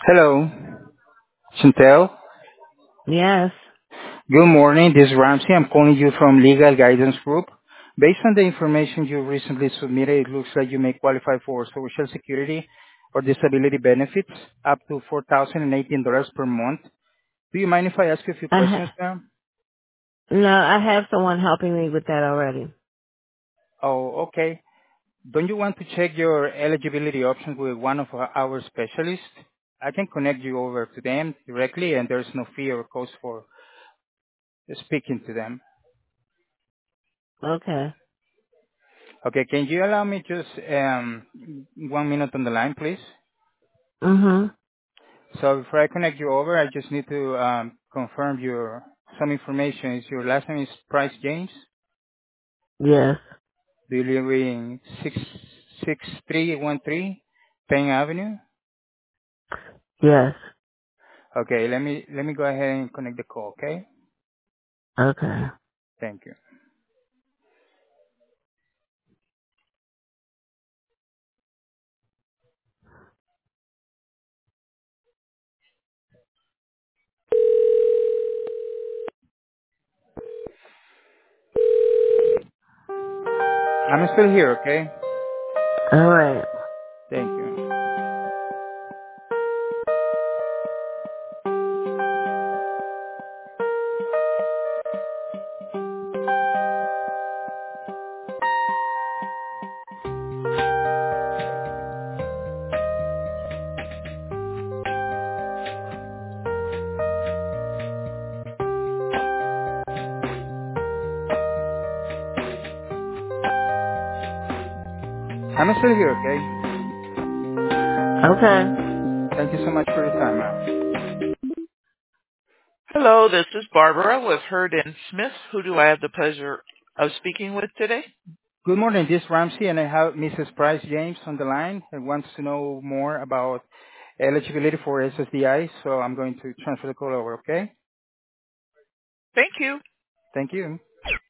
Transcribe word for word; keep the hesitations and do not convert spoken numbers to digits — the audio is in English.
Hello, Chantel. Yes. Good morning. This is Ramsey. I'm calling you from Legal Guidance Group. Based on the information you recently submitted, it looks like you may qualify for Social Security or disability benefits up to four thousand eighteen dollars per month. Do you mind if I ask you a few I questions ha- now? no, I have someone helping me with that already. Oh, okay. Don't you want to check your eligibility options with one of our our specialists? I can connect you over to them directly, and there's no fee or cost for speaking to them. Okay. Okay. Can you allow me just um one minute on the line, please? Mhm. So before I connect you over, I just need to um confirm your some information. Is your last name is Price James? Yes. Do you live in six six three one three Penn Avenue? Yes. Okay. Let me let me go ahead and connect the call. Okay. Okay. Thank you. I'm still here. Okay. All right. Thank you. I'm still here. Okay. Okay. Thank you so much for your time, ma'am. Hello, this is Barbara with Hurd and Smith. Who do I have the pleasure of speaking with today? Good morning. This is Ramsey, and I have Missus Price James on the line and wants to know more about eligibility for S S D I, so I'm going to transfer the call over, okay? Thank you. Thank you.